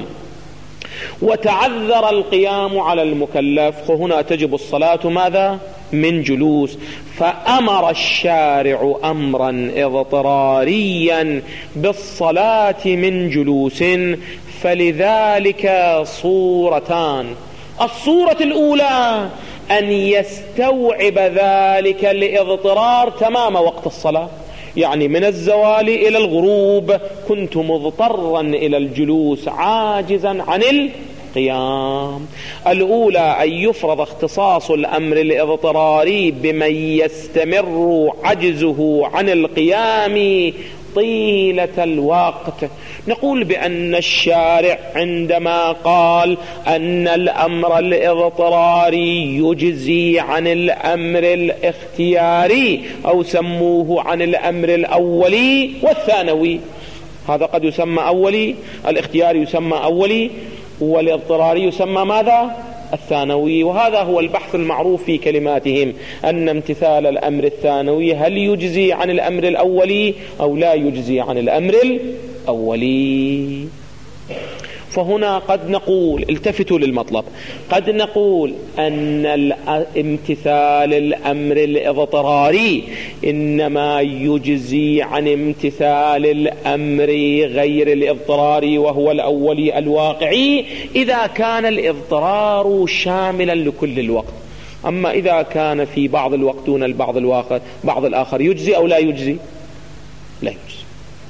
وتعذر القيام على المكلف فهنا تجب الصلاة ماذا؟ من جلوس. فأمر الشارع أمرا اضطراريا بالصلاة من جلوس، فلذلك صورتان: الصورة الأولى أن يستوعب ذلك الاضطرار تمام وقت الصلاة، يعني من الزوال إلى الغروب كنت مضطرا إلى الجلوس عاجزا عن القيام. الأولى أن يفرض اختصاص الأمر الاضطراري بمن يستمر عجزه عن القيام طيلة الوقت. نقول بأن الشارع عندما قال أن الأمر الاضطراري يجزي عن الأمر الاختياري، أو سموه عن الأمر الأولي والثانوي، هذا قد يسمى أولي، الاختياري يسمى أولي، والاضطراري يسمى ماذا؟ الثانوي. وهذا هو البحث المعروف في كلماتهم، أن امتثال الأمر الثانوي هل يجزي عن الأمر الأولي أو لا يجزي عن الأمر الأولي. فهنا قد نقول، التفتوا للمطلب، قد نقول أن امتثال الأمر الاضطراري إنما يجزي عن امتثال الأمر غير الاضطراري وهو الأولي الواقعي إذا كان الاضطرار شاملا لكل الوقت. أما إذا كان في بعض الوقت دون البعض الآخر بعض الآخر يجزي أو لا يجزي؟ لا يجزي.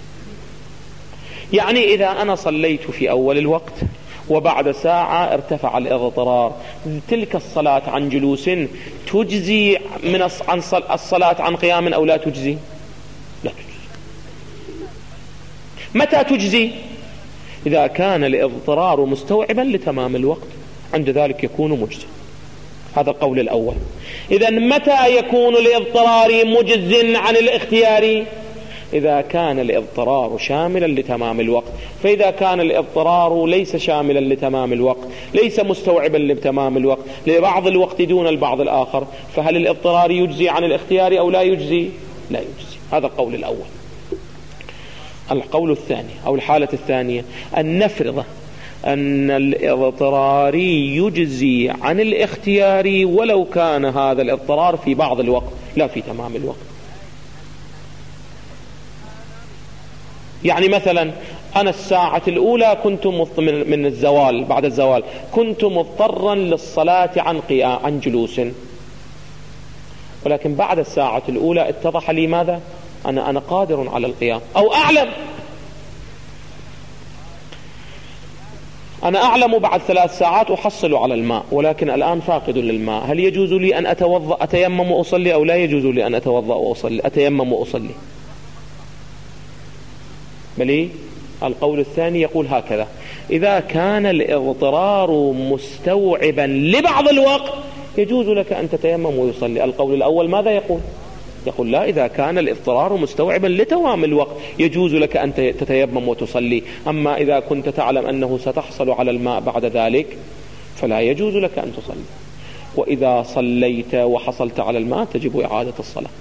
يعني إذا أنا صليت في أول الوقت وبعد ساعة ارتفع الاضطرار، تلك الصلاة عن جلوس تجزي من الصلاة عن قيام أو لا تجزي؟ لا تجزي. متى تجزي؟ إذا كان الاضطرار مستوعبا لتمام الوقت، عند ذلك يكون مجزي. هذا القول الأول. إذا متى يكون الاضطرار مجز عن الاختيار؟ إذا كان الاضطرار شاملا لتمام الوقت. فإذا كان الاضطرار ليس شاملا لتمام الوقت، ليس مستوعبا لتمام الوقت، لبعض الوقت دون البعض الآخر، فهل الاضطرار يجزي عن الاختيار أو لا يجزي؟ لا يجزي. هذا القول الأول. القول الثاني أو الحالة الثانية أن نفرض أن الاضطرار يجزي عن الاختيار ولو كان هذا الاضطرار في بعض الوقت لا في تمام الوقت. يعني مثلا أنا الساعة الأولى كنت من الزوال، بعد الزوال كنت مضطرا للصلاة عن قيام عن جلوس، ولكن بعد الساعة الأولى اتضح لي ماذا؟ أنا أنا قادر على القيام، أو أعلم أنا أعلم بعد ثلاث ساعات أحصل على الماء، ولكن الآن فاقد للماء. هل يجوز لي أن أتوضأ أتيمم وأصلي أو لا يجوز لي أن أتوضأ وأصلي أتيمم وأصلي؟ بل القول الثاني يقول هكذا: إذا كان الاضطرار مستوعبا لبعض الوقت يجوز لك أن تتيمم ويصلي. القول الأول ماذا يقول؟ يقول لا، إذا كان الاضطرار مستوعبا لتمام الوقت يجوز لك أن تتيمم وتصلي. أما إذا كنت تعلم أنه ستحصل على الماء بعد ذلك فلا يجوز لك أن تصلي، وإذا صليت وحصلت على الماء تجب إعادة الصلاة.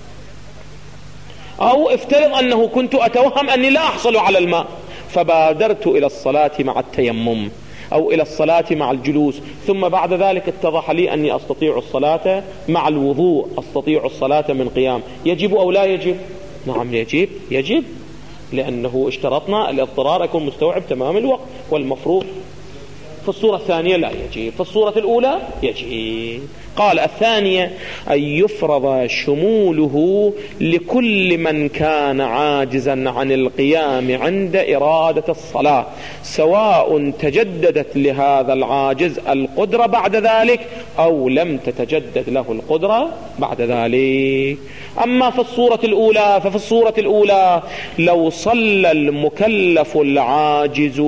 أو افترض أنه كنت أتوهم أني لا أحصل على الماء فبادرت إلى الصلاة مع التيمم أو إلى الصلاة مع الجلوس، ثم بعد ذلك اتضح لي أني أستطيع الصلاة مع الوضوء، أستطيع الصلاة من قيام، يجب أو لا يجب؟ نعم يجب، يجب، لأنه اشترطنا الاضطرار يكون مستوعب تمام الوقت، والمفروض في الصورة الثانية لا يجب، في الصورة الأولى يجب. قال الثانية أن يفرض شموله لكل من كان عاجزا عن القيام عند إرادة الصلاة، سواء تجددت لهذا العاجز القدرة بعد ذلك أو لم تتجدد له القدرة بعد ذلك. أما في الصورة الأولى ففي الصورة الأولى لو صلى المكلف العاجز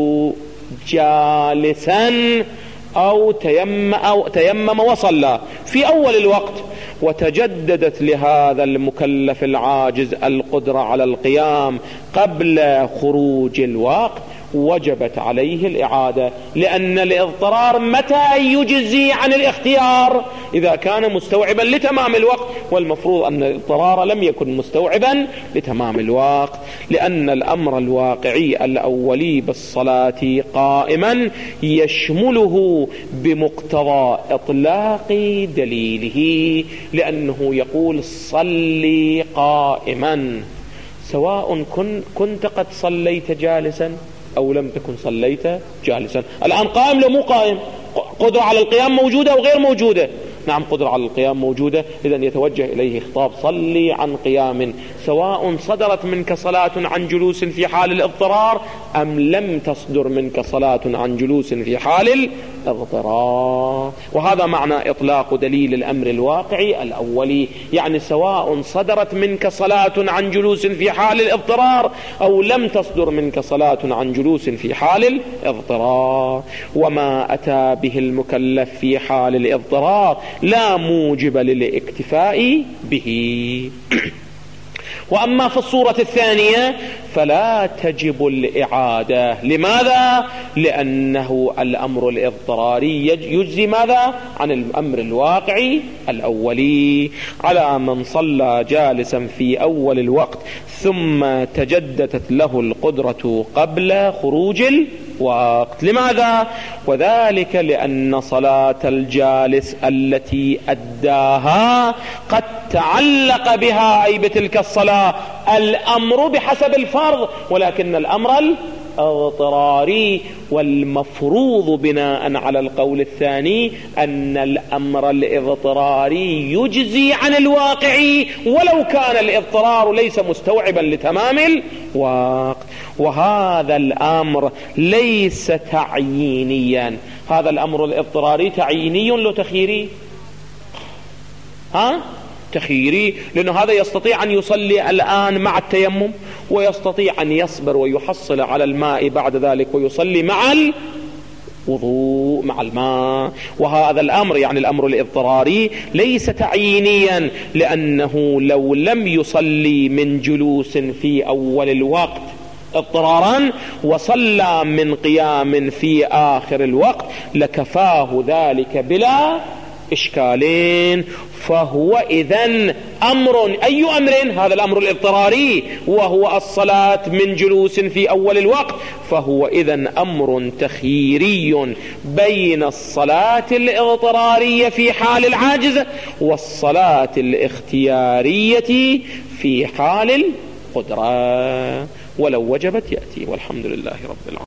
جالسا أو تيمم, أو تيمم وصلى في أول الوقت وتجددت لهذا المكلف العاجز القدرة على القيام قبل خروج الوقت وجبت عليه الإعادة، لأن الاضطرار متى يجزي عن الاختيار؟ إذا كان مستوعبا لتمام الوقت، والمفروض أن الاضطرار لم يكن مستوعبا لتمام الوقت، لأن الأمر الواقعي الأولي بالصلاة قائما يشمله بمقتضى إطلاق دليله، لأنه يقول صلي قائما، سواء كنت قد صليت جالسا أو لم تكن صليت جالسا. الآن قائم لو مو قائم، قدرة على القيام موجودة أو غير موجودة؟ نعم قدرة على القيام موجودة، إذن يتوجه إليه خطاب صلي عن قيام، سواء صدرت منك صلاة عن جلوس في حال الاضطرار أم لم تصدر منك صلاة عن جلوس في حال الاضطرار. وهذا معنى إطلاق دليل الأمر الواقعي الأولي، يعني سواء صدرت منك صلاة عن جلوس في حال الاضطرار أو لم تصدر منك صلاة عن جلوس في حال الاضطرار. وما أتى به المكلف في حال الاضطرار لا موجب للاكتفاء به. وأما في الصورة الثانية فلا تجب الإعادة. لماذا؟ لأنه الأمر الاضطراري يجزي ماذا؟ عن الأمر الواقعي الأولي. على من صلى جالسا في أول الوقت ثم تجددت له القدرة قبل خروج الوقت. لماذا؟ وذلك لأن صلاة الجالس التي أداها قد تعلق بها أي بتلك الصلاة الأمر بحسب الفرض، ولكن الأمر الاضطراري، والمفروض بناء على القول الثاني أن الأمر الاضطراري يجزي عن الواقعي ولو كان الاضطرار ليس مستوعبا لتمام الوقت. وهذا الأمر ليس تعيينيا، هذا الأمر الاضطراري تعييني لو تخييري؟ ها؟ تخييري، لأنه هذا يستطيع أن يصلي الآن مع التيمم، ويستطيع أن يصبر ويحصل على الماء بعد ذلك ويصلي مع الوضوء مع الماء. وهذا الأمر يعني الأمر الاضطراري ليس تعيينيا، لأنه لو لم يصلي من جلوس في أول الوقت اضطرارا وصلى من قيام في آخر الوقت لكفاه ذلك بلا إشكالين. فهو إذن أمر، أي أمر؟ هذا الأمر الاضطراري وهو الصلاة من جلوس في أول الوقت، فهو إذن أمر تخييري بين الصلاة الاضطرارية في حال العاجز والصلاة الاختيارية في حال القدرة، ولو وجبت يأتي. والحمد لله رب العالمين.